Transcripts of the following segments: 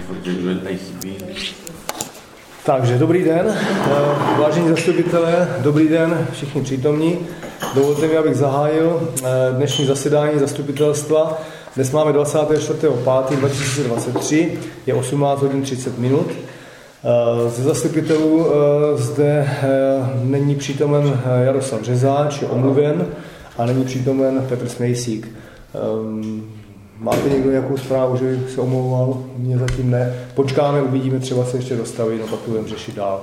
protože tady chybí. Takže dobrý den, vážení zastupitelé, dobrý den všichni přítomní. Dovolte mi, abych zahájil dnešní zasedání zastupitelstva. Dnes máme 24.5.2023, je 18 hodin 30 minut. Ze zastupitelů zde není přítomen Jaroslav Řezáč, je omluven, a není přítomen Petr Smejsík. Máte někdo nějakou zprávu, že bych se omlouval? Mně zatím ne. Počkáme, uvidíme, třeba se ještě dostaví, no pak to budeme řešit dál.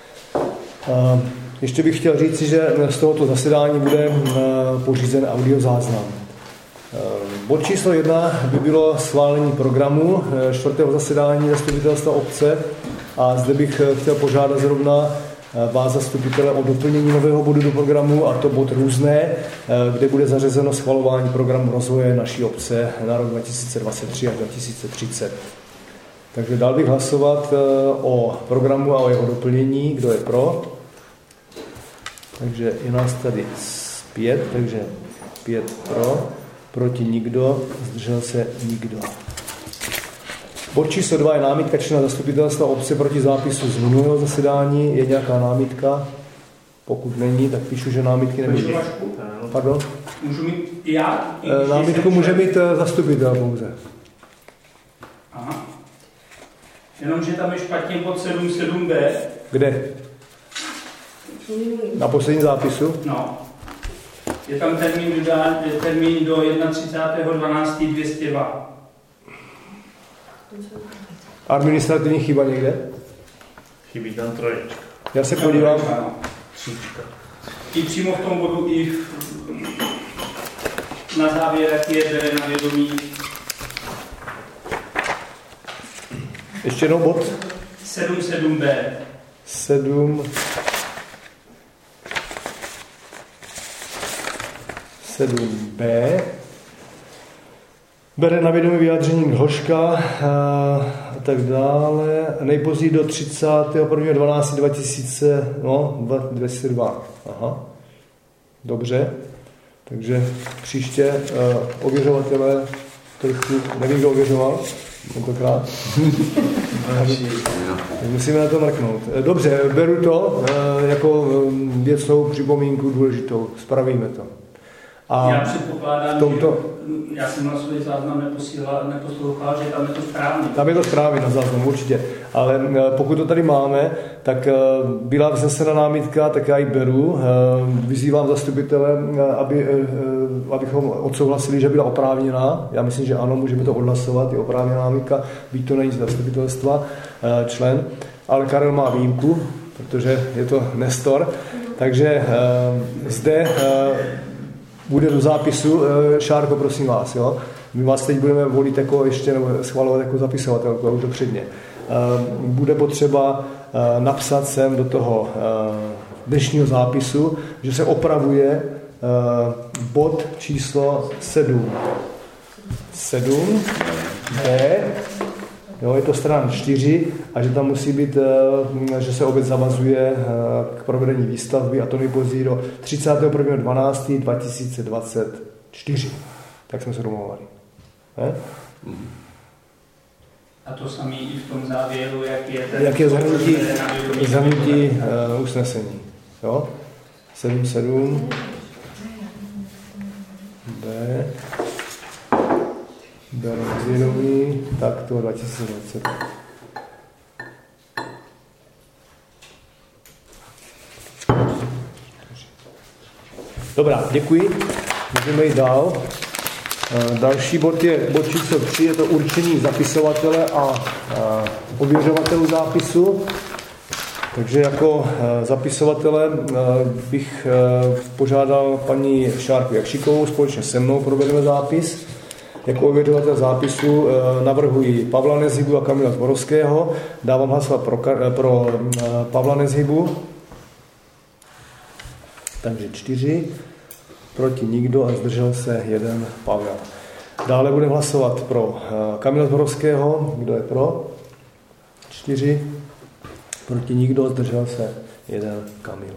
Ještě bych chtěl říct, že z tohoto zasedání bude pořízen audiozáznam. Bod číslo 1 by bylo schválení programu 4. zasedání zastupitelstva obce a zde bych chtěl požádat zrovna vás zastupitele o doplnění nového bodu do programu, a to bod různé, kde bude zařazeno schvalování programu rozvoje naší obce na rok 2023 až 2030. Takže dal bych hlasovat o programu a o jeho doplnění. Kdo je pro? Takže je nás tady 5, takže 5 pro, proti nikdo, zdržel se nikdo. Bod číslo 2 je námitka člena zastupitelstva obce proti zápisu z minulého zasedání. Je nějaká námitka? Pokud není, tak píšu, že námitky nebyly. Pardon? Můžu mít i já? Námitku může mít zastupitel pouze. Aha. Jenomže tam je špatně pod 7.7b. Kde? Na posledním zápisu? No. Je tam termín do 31.12.202. Administrativní chyba někde? Chybí tam troječka. Já se podívám. Tříčka. I přímo v tom bodu, i na závěr, jak je bere na vědomí. Ještě jednou bod? 7.7b. 7b. Bere na vědomí vyjádření Hloška a tak dále. Nejpozději do 31.12.2002. Aha. Dobře. Takže příště ověřovatele trošku, nevím, kdo ověřoval tentokrát. Musíme na to mrknout. Dobře, beru to jako věcnou připomínku důležitou. Spravíme to. A já předpokládám, že já jsem na svůj záznam neposlouchal, že tam je to správně. Tam je to správně na záznam, určitě. Ale pokud to tady máme, tak byla vznesena námitka, tak já ji beru. Vyzývám zastupitele, abychom odsouhlasili, že byla oprávněná. Já myslím, že ano, můžeme to odhlasovat, je oprávněná námitka, byť to není z zastupitelstva člen. Ale Karel má výjimku, protože je to Nestor. Takže zde bude do zápisu. Šárko, prosím vás, jo? My vás teď budeme volit jako ještě, nebo schvalovat jako zapisovatelku, ale už to předně. Bude potřeba napsat sem do toho dnešního zápisu, že se opravuje bod číslo 7. 7b, jo, je to strana 4, a že tam musí být, že se obec zavazuje k provedení výstavby, a to nejpozději do 31.12.2024. Tak jsme se domluvali. A to samé i v tom závěru, jak je zahrnutí usnesení. Jo? 7.7 B vědomí, tak to 2020. Dobrá, děkuji. Můžeme jít dál. Další bod je bod číslo 3, je to určení zapisovatele a ověřovatelů zápisu. Takže jako zapisovatele bych požádal paní Šárku Jakšikovou, společně se mnou provedeme zápis. Jako ověřovatel zápisu navrhuji Pavla Nezhybu a Kamila Zborovského. Dávám hlasovat pro Pavla Nezhybu. Takže 4. Proti nikdo a zdržel se 1 Pavel. Dále budeme hlasovat pro Kamila Zborovského. Kdo je pro? 4. Proti nikdo, zdržel se 1 Kamil.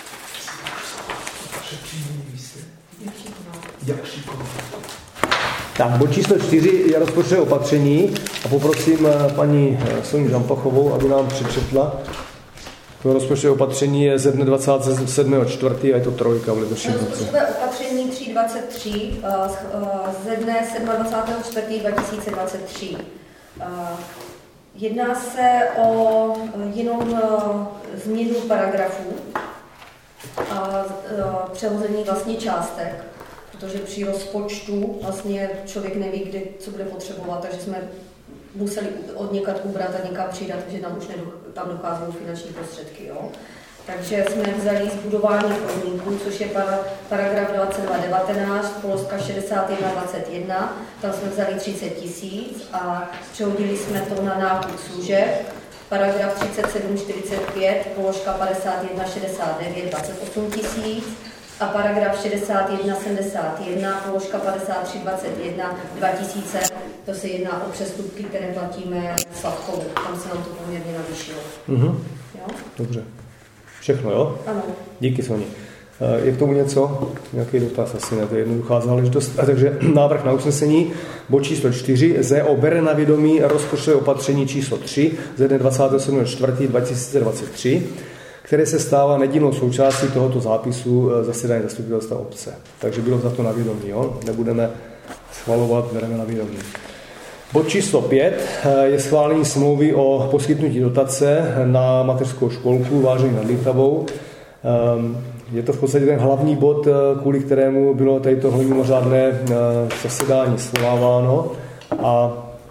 Jakšiková. Tak, bod číslo 4 je rozpočtové opatření a poprosím paní Soniu Žampachovou, aby nám přečetla. To rozpočtové opatření je ze dne 27.4. a je to trojka v letošním roce. Rozpočtové opatření 323 ze dne 27.4.2023. Jedná se o jinou změnu paragrafů a přehození vlastně částek, protože při rozpočtu vlastně člověk neví, kdy co bude potřebovat, takže jsme museli od někad ubrat a někam přidat, takže tam už tam dochází finanční prostředky. Jo? Takže jsme vzali zbudování chodníků, což je paragraf 2219, položka 6121, tam jsme vzali 30 000 a přehodili jsme to na nákup služeb, paragraf 3745, položka 5169, 28 000 a paragraf 6171, položka 5321, 2000, to se jedná o přestupky, které platíme Sladkovu, tam se nám to poměrně navýšilo. Jo? Dobře. Všechno, jo? Ano. Díky, Soni. Je k tomu něco? Nějaký dotaz? Asi ne, to je jednoduchá záležitost. Takže návrh na usnesení, bod číslo 4, ZO bere na vědomí rozpočtové opatření číslo 3 ze dne 27.4.2023, které se stává nedílnou součástí tohoto zápisu zasedání zastupitelstva obce. Takže bylo za to na vědomí, jo? Nebudeme schvalovat, bereme na vědomí. Bod číslo 5 je schválení smlouvy o poskytnutí dotace na mateřskou školku Vážení nad Litavou. Je to v podstatě ten hlavní bod, kvůli kterému bylo tady tohle mimořádné zasedání svoláváno. A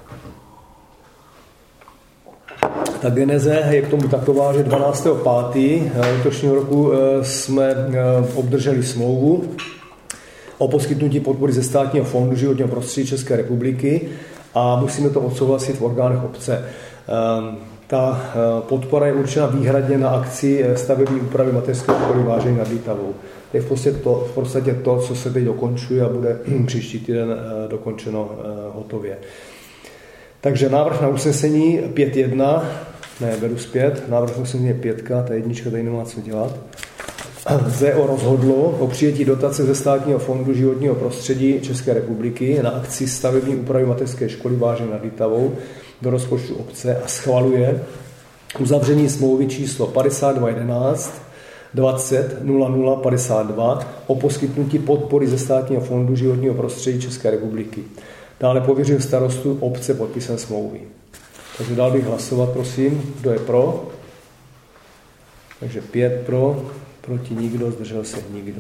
ta geneze je k tomu taková, že 12.5. letošního roku jsme obdrželi smlouvu o poskytnutí podpory ze Státního fondu životního prostředí České republiky a musíme to odsouhlasit v orgánech obce. Ta podpora je určena výhradně na akci stavební úpravy mateřské školy Vážení nad Litavou. To je v podstatě to, co se teď dokončuje a bude příští týden dokončeno hotově. Takže návrh na usnesení 5.1, ne, beru zpět, návrh na usnesení je 5, ta jednička tady nemá co dělat. ZO rozhodlo o přijetí dotace ze Státního fondu životního prostředí České republiky na akci stavební úpravy mateřské školy Vážení nad Litavou do rozpočtu obce a schvaluje uzavření smlouvy číslo 5211 20 00 52 o poskytnutí podpory ze Státního fondu životního prostředí České republiky. Dále pověřil starostu obce podpisem smlouvy. Takže dál bych hlasovat, prosím. Kdo je pro? Takže 5 pro, proti nikdo, zdržel se nikdo.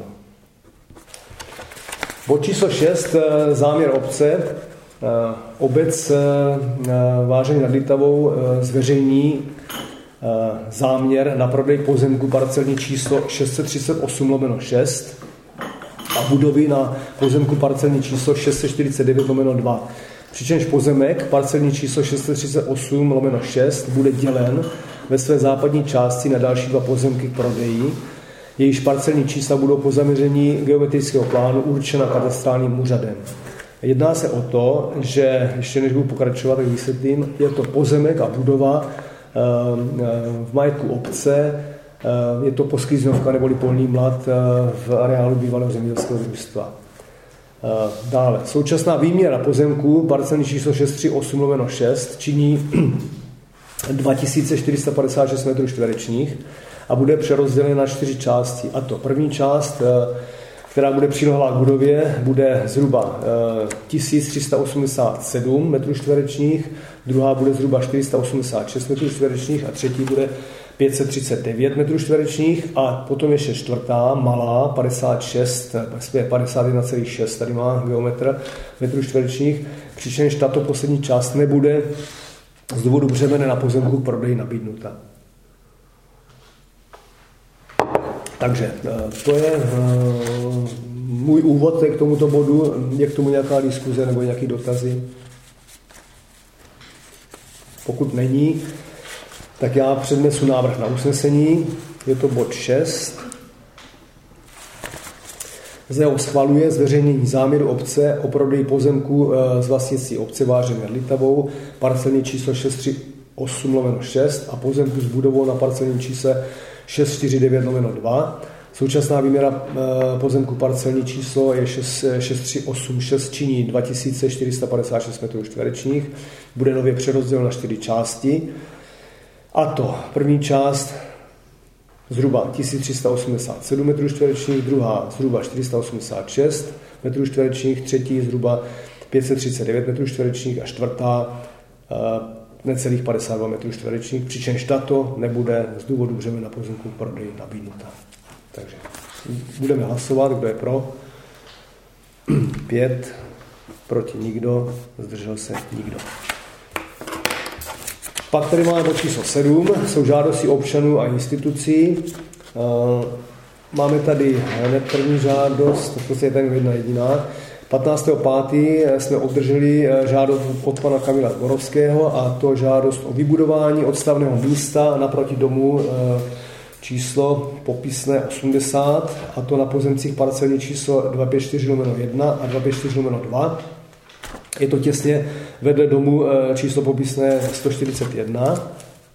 Bod číslo 6, záměr obce. Obec Vážení nad Litavou zveřejní záměr na prodej pozemku parcelní číslo 638/6 a budovy na pozemku parcelní číslo 649/2. Přičemž pozemek parcelní číslo 638/6 bude dělen ve své západní části na další 2 pozemky k prodeji. Jejíž parcelní čísla budou po zaměření geometrického plánu určena katastrálním úřadem. Jedná se o to, že, ještě než budu pokračovat, tak vysvětlím, je to pozemek a budova v majetku obce, je to posklíznovka neboli polní mlad v areálu bývalého zemědělského družstva. Dále, současná výměra pozemku parcelní číslo 638/6 činí 2456 m2 a bude přerozdělena na 4 části. A to první část, která bude přilehlá k budově, bude zhruba 1387 m2, druhá bude zhruba 486 m2 a třetí bude 539 m2 a potom ještě čtvrtá, malá, 56, 51,6, tady má geometr metrů čtverečních, přičemž tato poslední část nebude z důvodu břemene na pozemku k prodeji nabídnuta. Takže to je můj úvod k tomuto bodu. Je k tomu nějaká diskuze nebo nějaké dotazy? Pokud není, tak já přednesu návrh na usnesení. Je to bod 6. ZO schvaluje zveřejnění záměru obce o prodeji pozemku z vlastnictví obce Vážení nad Litavou, parcelní číslo 638/6 a pozemku s budovou na parcelním čísle 649/2 Současná výměra pozemku parcelní číslo je 6386, činí 2456 m². Bude nově přerozdělena na 4 části. A to první část zhruba 1387 m², druhá zhruba 486 m², třetí zhruba 539 m² a čtvrtá necelých 52 m², přičemž tato nebude z důvodu břemena pozemku prodeji nabídnuta. Takže budeme hlasovat, kdo je pro. 5, proti nikdo, zdržel se nikdo. Pak tady máme bod číslo 7, jsou žádosti občanů a institucí. Máme tady hned první žádost, v podstatě tady jedna jediná. 15.5. jsme obdrželi žádost od pana Kamila Zborovského, a to žádost o vybudování odstavného místa naproti domu číslo popisné 80, a to na pozemcích parcelní číslo 254/1 a 254/2. Je to těsně vedle domu číslo popisné 141.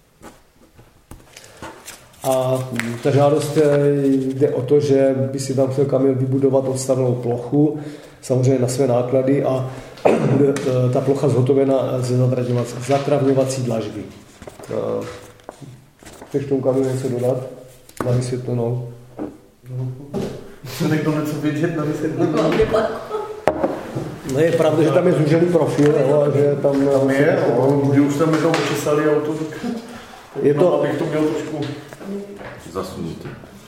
A ta žádost jde o to, že by si tam chtěl Kamil vybudovat odstavnou plochu, samozřejmě na své náklady, a bude ta plocha zhotovena ze zatravňovací dlažby. Chceš tomu Kamil něco dodat na vysvětlenou? Někdo něco vidět na vysvětlenou? No je pravda, že tam je zúžený profil, a že tam je, když už tam jednou očesali auto, tak je to, abych to měl trošku zasunutý.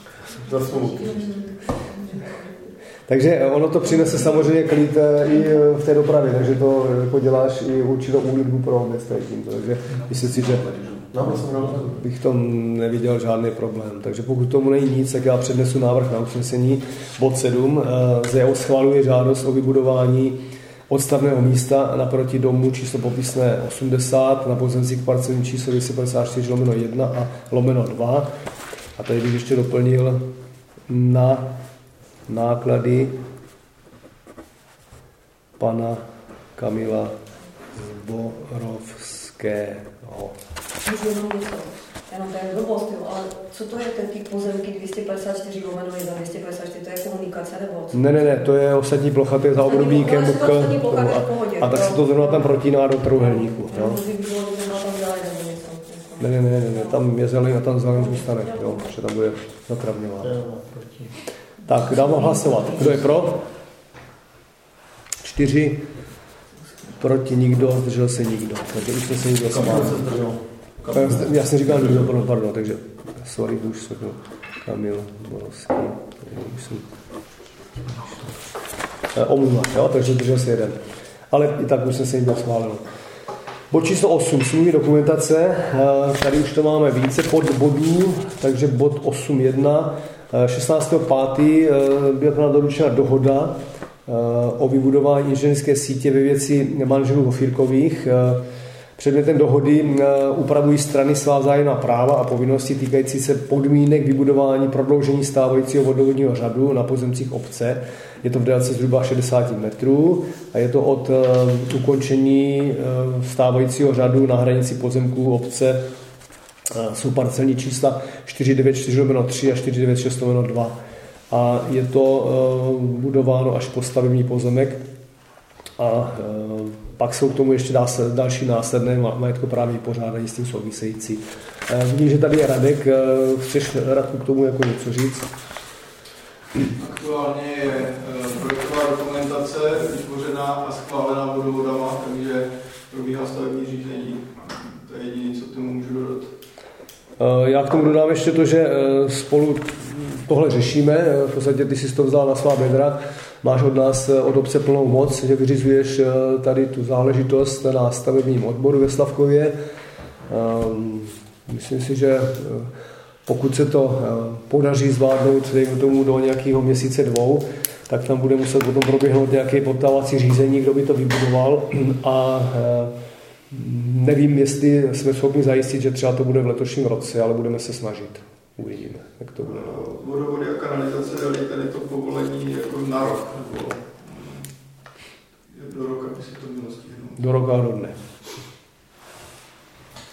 Takže ono to přinese samozřejmě klid i v té dopravě, takže to jako děláš i určitou úlitbu pro obec tímto. Takže myslím si, že bych tom neviděl žádný problém. Takže pokud tomu není nic, tak já přednesu návrh na usnesení. Bod 7. ZEO schvaluje žádost o vybudování odstavného místa naproti domu číslo popisné 80 na pozemcích parcelní číslo 254/1 a /2. A tady bych ještě doplnil na náklady pana Kamila Zborovského. Můžu jenom něco, jenom to je blbost, ale co to je ten typ pozemky 254/1, 254, to je komunikace nebo co? Ne, to je ostatní plocha, to je za obrubníkem a tak se to zrovna tam protíná do trojúhelníku. Ne, tam je zelený a tam zelený zůstane, jo, že tam bude zatravňován. Tak, dám hlasovat. Kdo je pro? 4, proti nikdo, zdržel se nikdo. Takže už jsme se nikdo schválil. Já jsem říkal nikdo, pardon, takže sorry, už jsem Kamil Zborovský. Omluva, jo, takže zdržel se jeden. Ale i tak už jsme se nikdo schválil. Bod číslo 8, smluvní dokumentace. Tady už to máme více podbodů, takže bod 8.1. 16.5. byla doručena dohoda o vybudování inženýrské sítě ve věci manželů Hofírkových. Předmětem dohody upravují strany svá vzájemná práva a povinnosti týkající se podmínek vybudování prodloužení stávajícího vodovodního řadu na pozemcích obce. Je to v délce zhruba 60 metrů a je to od ukončení stávajícího řadu na hranici pozemků obce. Jsou parcelní čísla 494/3 a 496/2 a je to budováno až po stavební pozemek a pak jsou k tomu ještě další následné majetkoprávní pořádání s tím související. Vidím, že tady je Radek. Chceš, Radku, k tomu jako něco říct? Aktuálně je projektová dokumentace vytvořená a schválená vodovodama, takže probíhá stavební řízení. To je jediné, co k tomu můžu dodat. Já k tomu dodám ještě to, že spolu tohle řešíme. V podstatě ty jsi to vzal na svá bedra. Máš od nás, od obce plnou moc, že vyřizuješ tady tu záležitost na stavebním odboru ve Slavkově. Myslím si, že pokud se to podaří zvládnout dejme tomu do nějakého měsíce 2, tak tam bude muset potom proběhnout nějaké poptávací řízení, kdo by to vybudoval a nevím, jestli jsme schopni zajistit, že třeba to bude v letošním roce, ale budeme se snažit. Uvidíme, jak to bude. Vodovody a kanalizace dali tady to povolení jako na rok, nebo do roka by se to mělo stihnout. Do roka a do dne.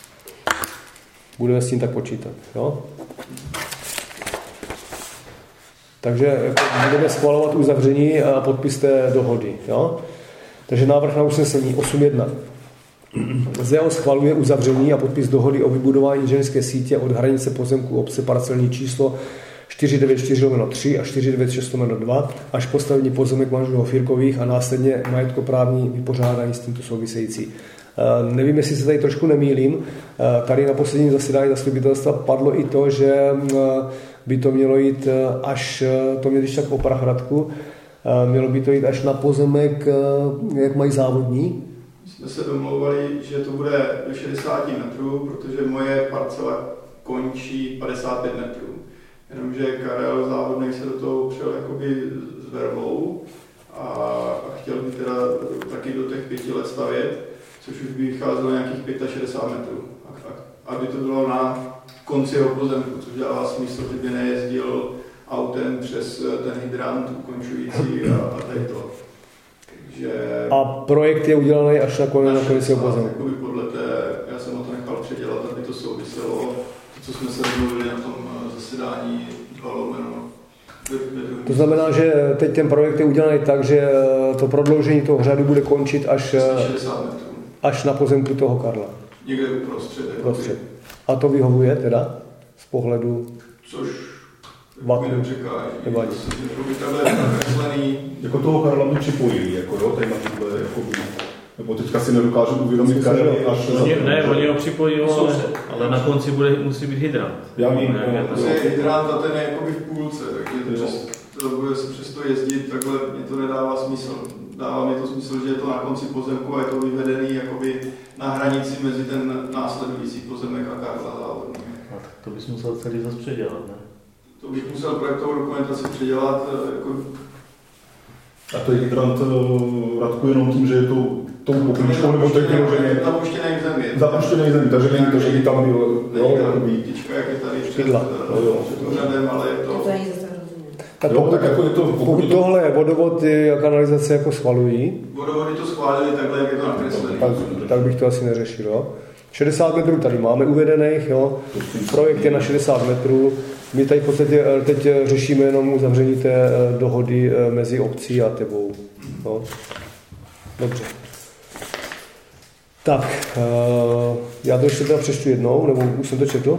Budeme s tím tak počítat, jo? Takže jako budeme schvalovat uzavření a podpis té dohody. Jo? Takže návrh na usnesení 8.1. ZEO schvaluje uzavření a podpis dohody o vybudování inženýrské sítě od hranice pozemku obce parcelní číslo 494/3 a 496/2 až postavení pozemek manželů Fírkových a následně majetkoprávní vypořádání s tímto související. Nevím, jestli se tady trošku nemýlím. Tady na posledním zasedání zastupitelstva padlo i to, že by to mělo jít až, to měli tak o Prahradku, mělo by to jít až na pozemek, jak mají závodní. Jsme se domlouvali, že to bude do 60 metrů, protože moje parcela končí 55 metrů. Jenomže Karel Závodnej se do toho přijel jakoby s vervou a chtěl by teda taky do těch 5 let stavět, což už by vycházelo nějakých 65 metrů. Aby to bylo na konci jeho pozemku, což dává smysl, že by nejezdil autem přes ten hydrant ukončující a tady to. Takže... A projekt je udělaný až na konec jeho pozemku. Podle té, já jsem o to nechal předělat, aby to souviselo, to, co jsme se mluvili na tom zasedání 2/. To znamená, že teď ten projekt je udělaný tak, že to prodloužení toho řadu bude končit až na pozemku toho Karla. Někde uprostřed. A to vyhovuje teda z pohledu... Což mi nepřekáží. Nevadí. Jako toho Karla mi připojili, jako jo, tady na tuhle, jako nebo teďka si nedokážu uvědomit Karel až... Oni ho připojí, ale na konci musí být hydrant. Já vím. Hydrant a ten je jakoby v půlce, takže to bude se přesto jezdit, takhle mě to nedává smysl. Dává mi to smysl, že je to na konci pozemku a je to vyvedený jakoby na hranici mezi ten následující pozemek a Karla Závodný. To bys musel celý zase předělat, ne? To bych musel projektovou dokumentaci předělat. Jako... A to je hydrant Radku jenom tím, že je to tou poklíčkou, nebo tak vyloženě... Zapuštěnej zemi. Zapuštěnej zemi, takže není to, že by tam byl... Není tam výtička, jak je tady před úřadem, ale je to... Tak pokud tohle je vodovod a kanalizace jako schvalují, vodovody to schválili takhle, jak je to nakreslené. Tak bych to asi neřešil. Jo? 60 metrů tady máme uvedených, jo? Projekt je na 60 metrů. My tady v podstatě teď řešíme jenom uzavření té dohody mezi obcí a tebou. Jo? Dobře. Tak, já to ještě teda přečtu jednou, nebo už jsem to četl.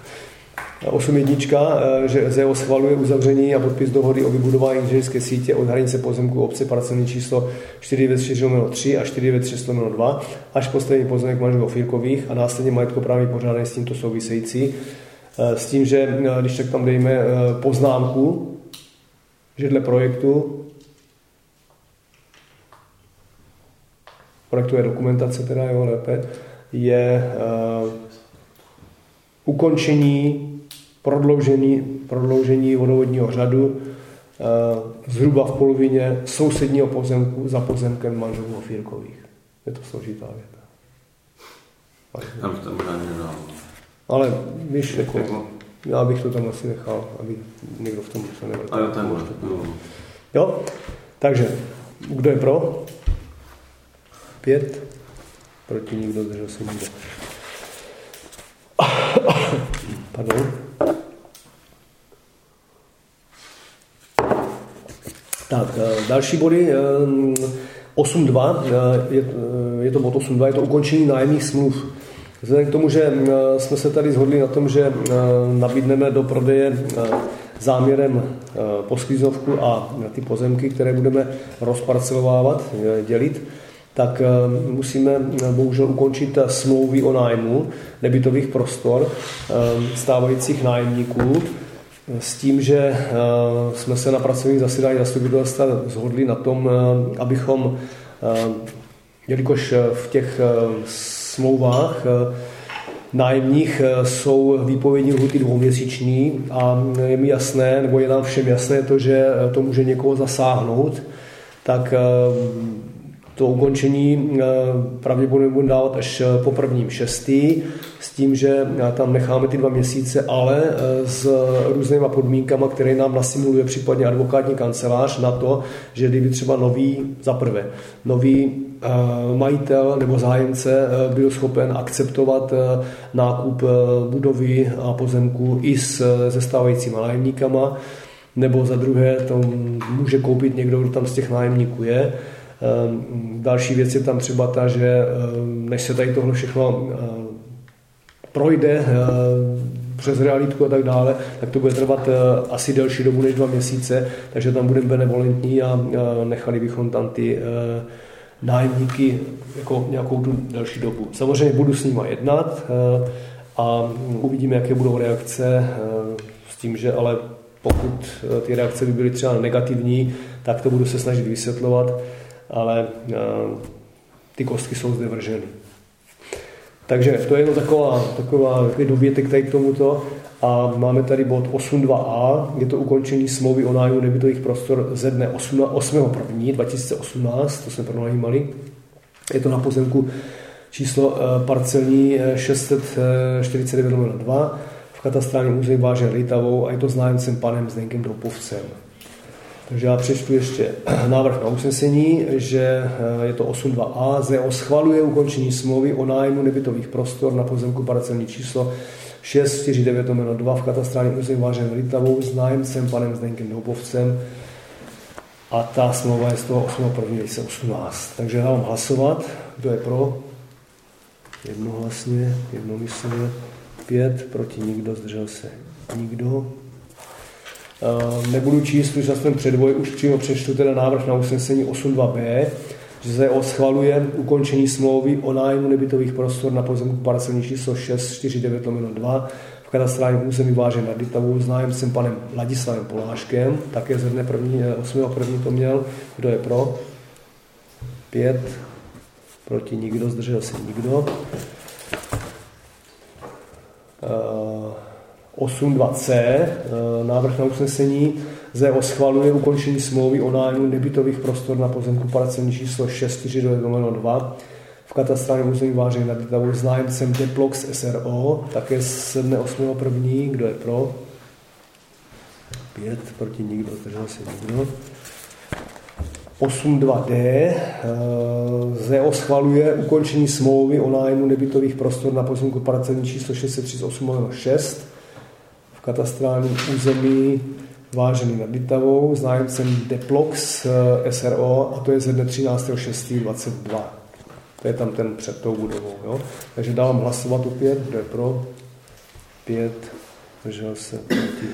8.1, že ZEO schvaluje uzavření a podpis dohody o vybudování inženýrské sítě od hranice pozemku obce parcelní číslo 494/3 a 496/2 až postavení pozemek manželů Fírkových a následně majetkoprávní pořádání s tímto související. S tím, že když tak tam dejme poznámku, že dle projektové dokumentace teda, jo, lépe, je ukončení, prodloužení vodovodního řadu zhruba v polovině sousedního pozemku za pozemkem manželů Fírkových. Je to složitá věta. Já bych tam ani nedal. Ale víš, jako, já bych to tam asi nechal, aby někdo v tom se nevrtal. Ale takhle. Jo? Takže, kdo je pro? 5. Proti nikdo, zdržel se nikdo. Pardon. Tak, další body. 8.2, je to bod 8.2, je to ukončení nájemních smluv. Vzhledem k tomu, že jsme se tady shodli na tom, že nabídneme do prodeje záměrem posklíznovku a ty pozemky, které budeme rozparcelovávat, dělit, tak musíme bohužel ukončit smlouvy o nájmu nebytových prostor stávajících nájemníků s tím, že jsme se na pracovním zasedání zastupitelstva shodli na tom, abychom, jelikož v těch smlouvách nájemních jsou výpovědní lhůty 2měsíční a je mi jasné, nebo je nám všem jasné to, že to může někoho zasáhnout, tak to ukončení pravděpodobně budeme dávat až po 1.6. s tím, že tam necháme ty 2 měsíce, ale s různýma podmínkama, které nám nasimuluje případně advokátní kancelář na to, že kdyby třeba nový majitel nebo zájemce byl schopen akceptovat nákup budovy a pozemku i se stávajícíma nájemníkama, nebo za druhé to může koupit někdo, kdo tam z těch nájemníků je. Další věc je tam třeba ta, že než se tady tohle všechno projde přes realitku a tak dále, tak to bude trvat asi delší dobu než 2 měsíce, takže tam budeme benevolentní a nechali bychom tam ty nájemníky jako nějakou delší dobu. Samozřejmě budu s nima jednat a uvidíme, jaké budou reakce s tím, že ale pokud ty reakce by byly třeba negativní, tak to budu se snažit vysvětlovat, ale ty kostky jsou zde vrženy. Takže to je jenom taková dovětek tady k tomuto. A máme tady bod 8.2a, je to ukončení smlouvy o nájmu nebytových prostor ze dne 8.1.2018, to jsme pronajímali. Je to na pozemku číslo parcelní 649/2 v katastrálním území Váže Litavou a je to s nájemcem panem Zdenkem Doupovcem. Takže já přečtu ještě návrh na usnesení, že je to 8.2a. ZEO schvaluje ukončení smlouvy o nájmu nebytových prostor na pozemku parcelní číslo 649/2 v katastrálním území Váže Litavou s nájemcem panem Zdenkem Doupovcem a ta smlouva je z toho 8.1.2018. Takže dávám hlasovat. Kdo je pro? Jednohlasně, jednomyslně. 5, proti nikdo, zdržel se nikdo. Nebudu číst, už jsem předvoj, už přímo přečtu teda návrh na usnesení 8.2b, že se schvaluje ukončení smlouvy o nájmu nebytových prostor na pozemku parcelní číslo 649/2 v katastrálním území Váže nad Litavou s nájemcem panem Ladislavem Poláškem, také ze dne 8.1. to měl. Kdo je pro? 5, proti nikdo, zdržel se nikdo. 8.2c, návrh na usnesení, ZEO schvaluje ukončení smlouvy o nájmu nebytových prostor na pozemku parcelní číslo 649/2 v katastrálním území Váže nad Litavou s nájemcem Deplox SRO, také z dne 8.1. Kdo je pro? 5, proti nikdo, zdržel se nikdo. 8.2d, ZEO schvaluje ukončení smlouvy o nájmu nebytových prostor na pozemku parcelní číslo 638/6 v katastrálním území Vážený nad Litavou s nájemcem Deplox SRO a to je ze dne 13.6.22. To je tam ten před tou budovou. Jo? Takže dávám hlasovat opět, kdo je pro, 5, zdržel se proti.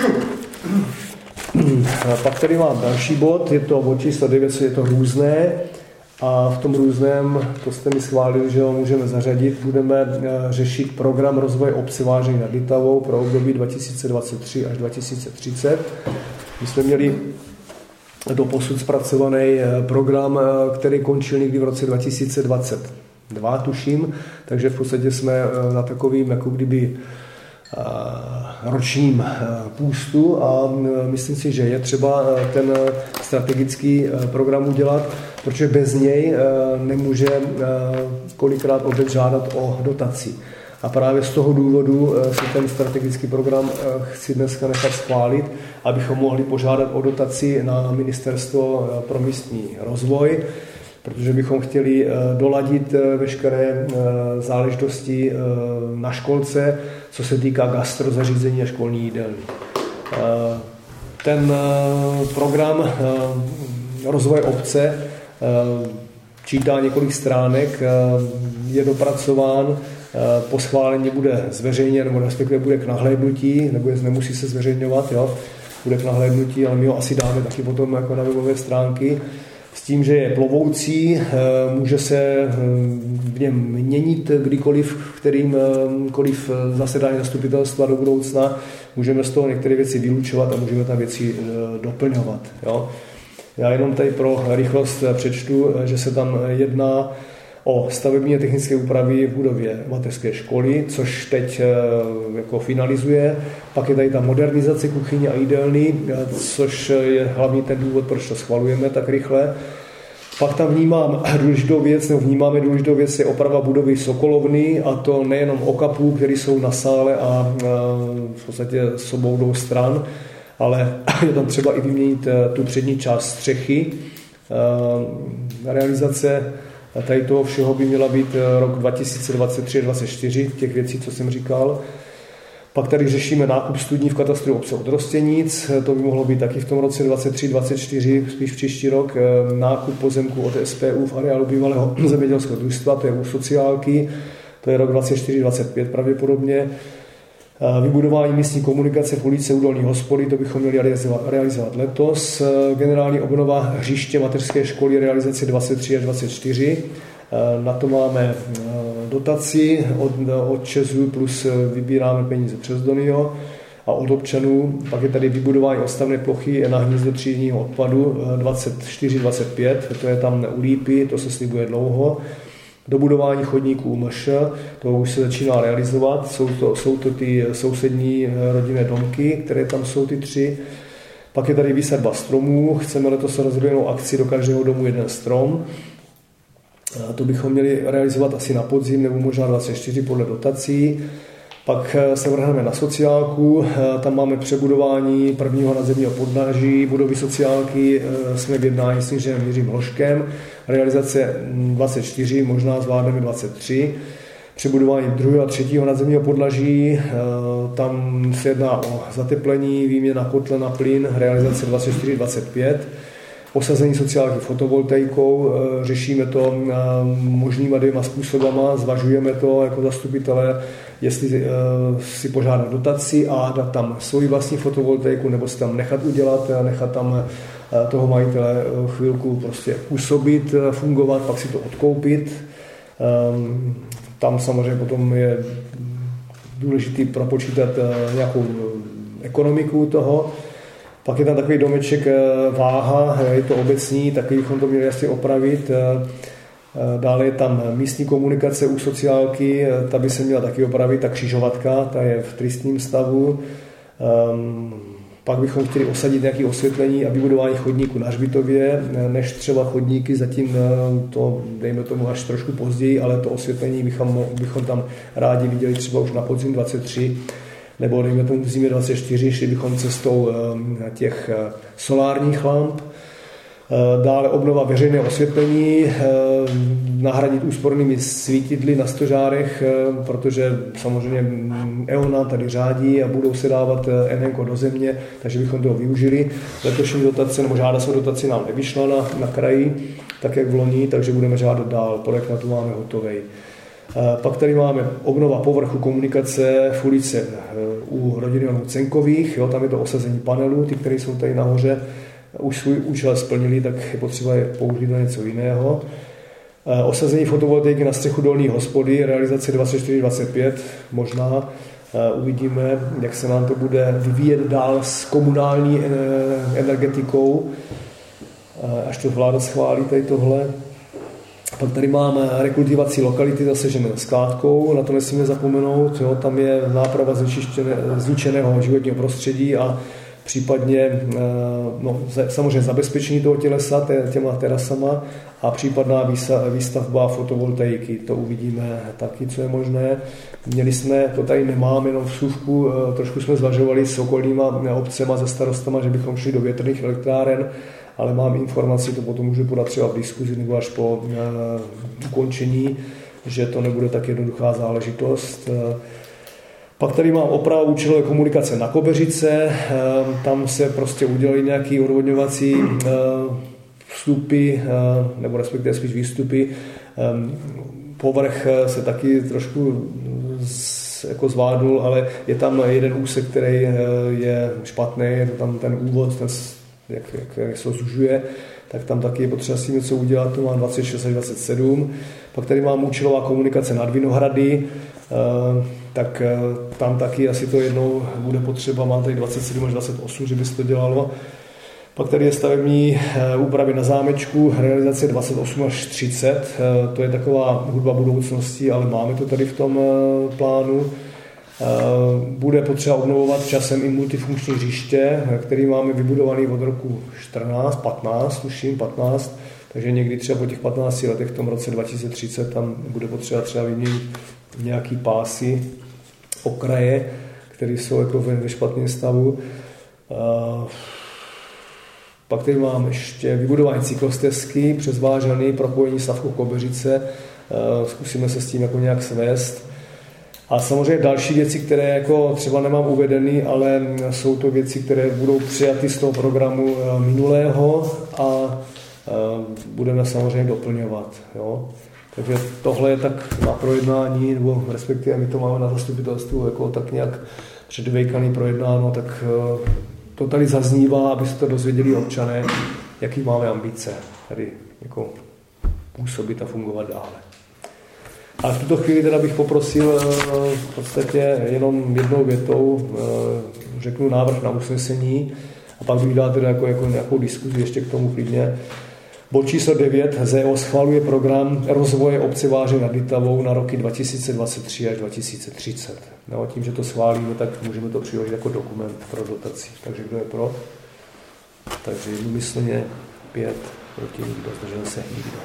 Pak tady mám další bod, je to bod číslo 9, je to různé a v tom různém, to jste mi schválili, že ho můžeme zařadit, budeme řešit program rozvoje obce Vážení nad Litavou pro období 2023 až 2030. My jsme měli doposud zpracovaný program, který končil někdy v roce 2022, tuším, takže v podstatě jsme na takovým, jako kdyby ročním půstu a myslím si, že je třeba ten strategický program udělat, protože bez něj nemůže kolikrát obec žádat o dotaci. A právě z toho důvodu si ten strategický program chci dneska nechat schválit, abychom mohli požádat o dotaci na Ministerstvo pro místní rozvoj, protože bychom chtěli doladit veškeré záležitosti na školce, co se týká gastrozařízení a školní jídelny. Ten program rozvoje obce čítá několik stránek, je dopracován, po schválení bude zveřejněn, nebo respektive bude k nahlédnutí, nebo nemusí se zveřejňovat, jo? Bude k nahlédnutí, ale my ho asi dáme taky potom jako na webové stránky, s tím, že je plovoucí, může se v něm měnit kdykoliv, v kterýmkoliv zasedání zastupitelstva do budoucna. Můžeme z toho některé věci vylučovat a můžeme tam věci doplňovat. Jo? Já jenom tady pro rychlost přečtu, že se tam jedná o stavební a technické úpravy v budově mateřské školy, což teď jako finalizuje. Pak je tady ta modernizace kuchyně a jídelny, což je hlavní ten důvod, proč to schvalujeme tak rychle. Pak tam vnímáme důležitou věc je oprava budovy Sokolovny, a to nejenom okapů, které jsou na sále a v podstatě s obou dvou stran, ale je tam třeba i vyměnit tu přední část střechy. Realizace tady toho všeho by měla být rok 2023-2024, těch věcí, co jsem říkal. Pak tady řešíme nákup studní v katastru obce Odrostěnic, to by mohlo být taky v tom roce 23-24, spíš příští rok, nákup pozemku od SPU v areálu bývalého zemědělského družstva, to je u sociálky, to je rok 24-25 pravděpodobně. Vybudování místní komunikace v ulici u Dolní hospody, to bychom měli realizovat letos. Generální obnova hřiště mateřské školy, realizace 23 až 24. Na to máme dotaci od ČEZu plus vybíráme peníze přes Donio a od občanů. Pak je tady vybudování odstavné plochy na hnízdo třídního odpadu 24-25, to je tam u Lípy, to se slibuje dlouho. Dobudování chodníků MŠ, to už se začíná realizovat, jsou to ty sousední rodinné domky, které tam jsou ty 3. Pak je tady výsadba stromů, chceme letos rozdělenou akci do každého domu 1 strom. To bychom měli realizovat asi na podzim nebo možná 24 podle dotací. Pak se vrhneme na sociálku, tam máme přebudování prvního nadzemního podlaží, budovy sociálky, jsme v jednání s inženýrem Jiřím Hloškem, realizace 24, možná zvládneme 23. Přebudování druhého a třetího nadzemního podlaží, tam se jedná o zateplení, výměna kotle na plyn, realizace 24-25. Osazení sociálky fotovoltaikou, řešíme to možnýma 2 způsobama, zvažujeme to jako zastupitelé, jestli si požádat dotaci a dát tam svoji vlastní fotovoltaiku, nebo si tam nechat udělat, nechat tam toho majitele chvilku prostě působit, fungovat, pak si to odkoupit. Tam samozřejmě potom je důležité propočítat nějakou ekonomiku toho. Pak je tam takový domeček Váha, je to obecní, taky bychom to měli jasně opravit. Dále je tam místní komunikace u sociálky, ta by se měla taky opravit, ta křižovatka, ta je v tristním stavu. Pak bychom chtěli osadit nějaké osvětlení a vybudování chodníku na Hřbitově, než třeba chodníky, zatím to dejme tomu až trošku později, ale to osvětlení bychom tam rádi viděli třeba už na podzim 23, nebo dejme tomu v zimě 24, šli bychom cestou těch solárních lamp. Dále obnova veřejného osvětlení, nahradit úspornými svítidly na stožárech, protože samozřejmě EONA tady řádí a budou se dávat NNko do země, takže bychom toho využili. Letošní dotace, nebo žádost o dotaci nám nevyšla na kraji, tak jak v loni, takže budeme žádat dál, projekt na to máme hotový. Pak tady máme obnova povrchu komunikace v ulici u rodiny Cenkových, jo, tam je to osazení panelů, ty, které jsou tady nahoře, už svůj účel splnili, tak je potřeba je použít na něco jiného. Osazení fotovoltaiky na střechu Dolní hospody, realizace 24-25, možná. Uvidíme, jak se nám to bude vyvíjet dál s komunální energetikou, až to vláda schválí tady tohle. Pak tady máme rekultivací lokality zasežené skládkou, na to nesmíme zapomenout, jo, tam je náprava zničeného životního prostředí a případně samozřejmě zabezpečení toho tělesa těma terasama a případná výstavba fotovoltaiky. To uvidíme taky, co je možné. Měli jsme, to tady nemáme jenom vsuvku, trošku jsme zvažovali s okolníma obcema, se starostama, že bychom šli do větrných elektráren, ale mám informaci, to potom můžu podat třeba v diskuzi nebo až po ukončení, že to nebude tak jednoduchá záležitost. Pak tady mám opravu účelové komunikace na Kobeřice, tam se prostě udělali nějaké odvodňovací vstupy, nebo respektive spíš výstupy. Povrch se taky trošku jako zvládnul, ale je tam jeden úsek, který je špatný, je to tam ten úvod, jak se zužuje, tak tam taky je potřeba si něco udělat, to má 26 až 27. Pak tady mám účelová komunikace nad Vinohrady, tak tam taky asi to jednou bude potřeba, má tady 27 až 28, že by se to dělalo. Pak tady je stavební úpravy na zámečku, realizace 28 až 30, to je taková hudba budoucnosti, ale máme to tady v tom plánu. Bude potřeba obnovovat časem i multifunkční hřiště, který máme vybudovaný od roku 15, takže někdy třeba po těch 15 letech v tom roce 2030 tam bude potřeba třeba vyměnit nějaký pásy, okraje, které jsou jako ve špatném stavu. Pak tady máme ještě vybudování cyklostezky přes Vážany, propojení Slavkov Kobeřice, zkusíme se s tím jako nějak svést. A samozřejmě další věci, které jako třeba nemám uvedeny, ale jsou to věci, které budou přijaty z toho programu minulého a budeme samozřejmě doplňovat. Jo. Takže tohle je tak na projednání, nebo respektive my to máme na zastupitelstvu jako tak nějak předvejkaný projednáno, tak to tady zaznívá, aby se to dozvěděli občané, jaký máme ambice tady jako působit a fungovat dále. A v tuto chvíli teda bych poprosil v podstatě jenom jednou větou, řeknu návrh na usnesení a pak bych dal teda jako nějakou diskuzi ještě k tomu klidně. Bod číslo 9. ZEO schvaluje program rozvoje obce Váře nad Vltavou na roky 2023 až 2030. No, tím, že to schválíme, tak můžeme to přiložit jako dokument pro dotaci. Takže kdo je pro? Takže jednomyslně 5, proti nikdo, zdržel se nikdo.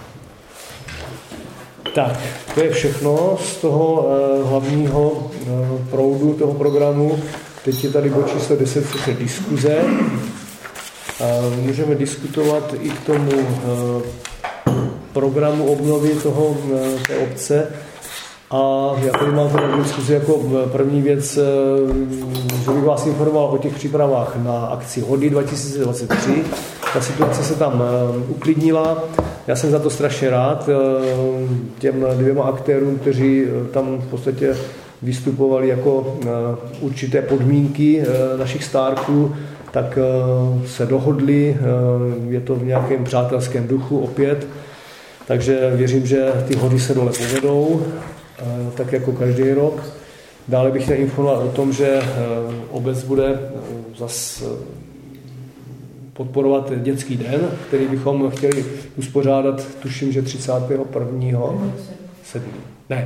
Tak, to je všechno z toho hlavního proudu toho programu. Teď je tady bod číslo 10, což je diskuze. Můžeme diskutovat i k tomu programu obnovy té obce. A já tady mám tady diskuzi jako první věc, že bych vás informoval o těch přípravách na akci Hody 2023. Ta situace se tam uklidnila. Já jsem za to strašně rád. Těm dvěma aktérům, kteří tam v podstatě vystupovali jako určité podmínky našich stárků, tak se dohodli, je to v nějakém přátelském duchu opět, takže věřím, že ty hody se dole povedou, tak jako každý rok. Dále bych chtěl informovat o tom, že obec bude zase podporovat dětský den, který bychom chtěli uspořádat, tuším, že 31.7. Ne.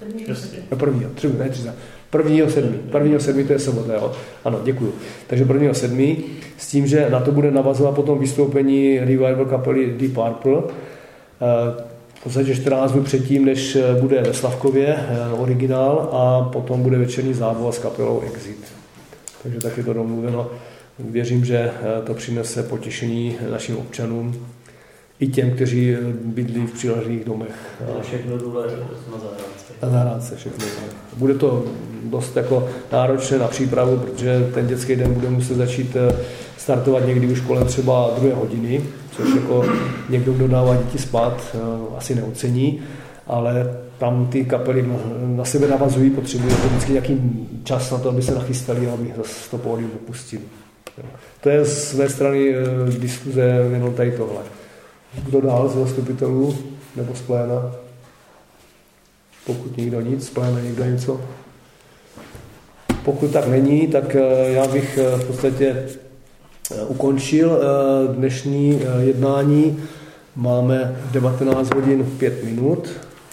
1.7. To je sobota, jo? Ano, děkuju. Takže 1.7. s tím, že na to bude navazovat potom vystoupení revival kapely Deep Purple. V podstatě 14 dnů předtím, než bude ve Slavkově originál a potom bude večerní zábava s kapelou Exit. Takže tak je to domluveno. Věřím, že to přinese potěšení našim občanům i těm, kteří bydlí v přilehlých domech. Všechno důle na zahrádce. Na zahrádce všechno. Bude to dost jako náročné na přípravu, protože ten dětský den bude muset začít startovat někdy už kolem třeba 2 hodiny, což jako někdo, kdo dává děti spát, asi neocení, ale tam ty kapely na sebe navazují, potřebují vždycky nějaký čas na to, aby se nachystali a aby to pódium opustili. To je z své strany diskuze jenom tady tohle. Kdo dál z zastupitelů nebo z pléna? Pokud nikdo nic, z pléna někdo něco? Pokud tak není, tak já bych v podstatě ukončil dnešní jednání. Máme 19 hodin 5 minut.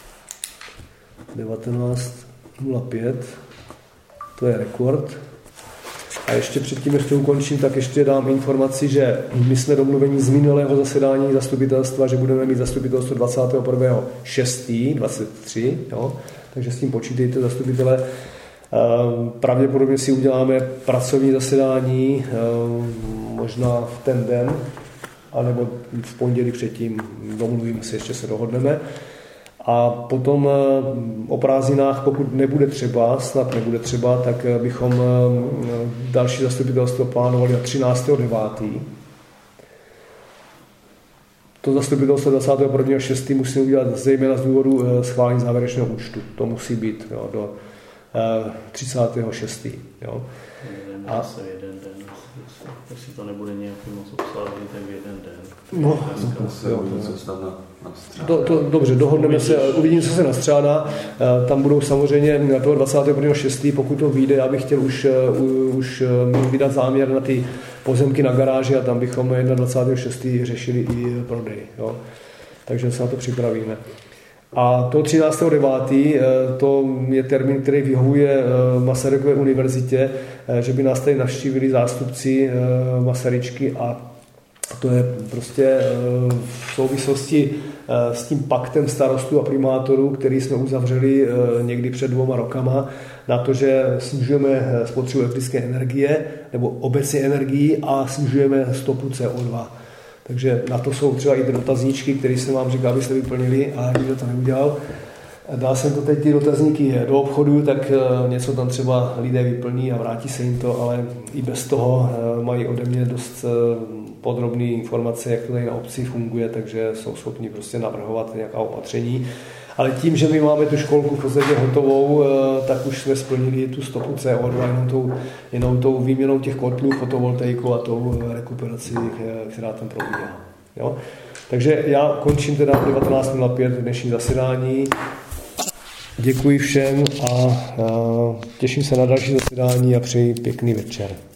19.05. To je rekord. A ještě předtím, než to ukončím, tak ještě dám informaci, že my jsme domluveni z minulého zasedání zastupitelstva, že budeme mít zastupitelstvo 21.6.23, jo? Takže s tím počítejte, zastupitele. Pravděpodobně si uděláme pracovní zasedání, možná v ten den, anebo v pondělí předtím, domluvíme se, ještě se dohodneme. A potom o prázdninách, pokud nebude třeba, snad nebude třeba, tak bychom další zastupitelstvo plánovali na 13.9. To zastupitelstvo 21.6. musí udělat zejména z důvodu schválení závěrečného účtu. To musí být, jo, do 36. Jo. A jeden den, jestli to nebude nějaký moc obsáhlý, tak jeden den. No, dobře, dohodneme se, uvidíme, co se nastřádá. Tam budou samozřejmě toho 21.6., pokud to vyjde, já bych chtěl už vydat záměr na ty pozemky na garáži a tam bychom 21.6. řešili i prodej. Jo. Takže se na to připravíme. A to 13.9. to je termín, který vyhovuje Masarykové univerzitě, že by nás tady navštívili zástupci Masaryčky a to je prostě v souvislosti s tím paktem starostů a primátorů, který jsme uzavřeli někdy před 2 rokama, na to, že snižujeme spotřebu elektrické energie nebo obecně energii a snižujeme stopu CO2. Takže na to jsou třeba i ty dotazníčky, které jsem vám říkal, abyste vyplnili a nikdo to neudělal. Dal jsem to teď ty dotazníky do obchodu, tak něco tam třeba lidé vyplní a vrátí se jim to, ale i bez toho mají ode mě dost podrobné informace, jak to tady na obci funguje, takže jsou schopni prostě navrhovat nějaká opatření. Ale tím, že my máme tu školku v podstatě hotovou, tak už jsme splnili tu stopu CO2 jenom tou výměnou těch kotlů, fotovoltaikou a tou rekuperací, která tam probíhá. Jo? Takže já končím teda 19.05 dnešní zasedání. Děkuji všem a těším se na další zasedání a přeji pěkný večer.